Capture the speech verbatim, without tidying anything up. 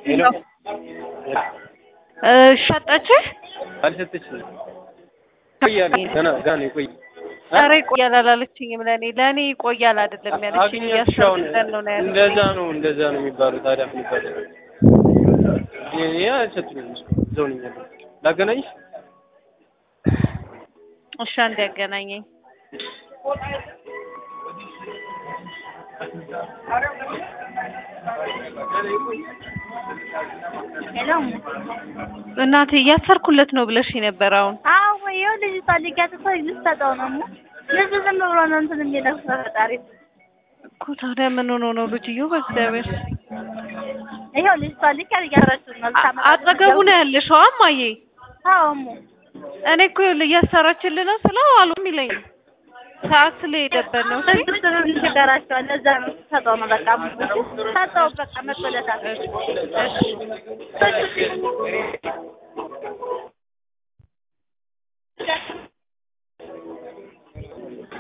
ሄሎ ሸጠች አልሸጠች ቆያለ ገና ገና ይቆይ ኧረ ይቆያል አላለችኝም ለኔ ለኔ ይቆያል አይደለም ያለችኝ ያሰብኩትን ነው ያለችኝ እንደዛ ነው እንደዛ ነው የሚባለው ታዲያ የሚባለው ያ ሸጥኝ ዞንኛ ላገናኝሽ እሺ አንዴ ያገናኘኝ ሄሎ እናቴ እያሰርኩለት ነው ብለሽ ነበር አሁን አዎ ይኸው ልጅ ታዲያ ተሰው ልትሰጠው ነው ልጅ ዝም ብሎ ነው እንትን የሚለው ፈጣሪ እኮ ታዲያ ምን ሆኖ ነው ልጅዮ በእግዚአብሔር ይኸው ልጅ ታዲያ እያረችው ነው አጠገቡ ነው ያለሽው እማዬ አዎ እሙ እኔ እኮ እያሰራችልህ ነው ስለው አሉም ይለኝ ሰዓት ስለሄደበት ነው እሺ ትንሽ ይቀራቸዋል ለዛ ነው ሰጠው ነው በቃ ሰጠው በቃ መጥቶለታል እሺ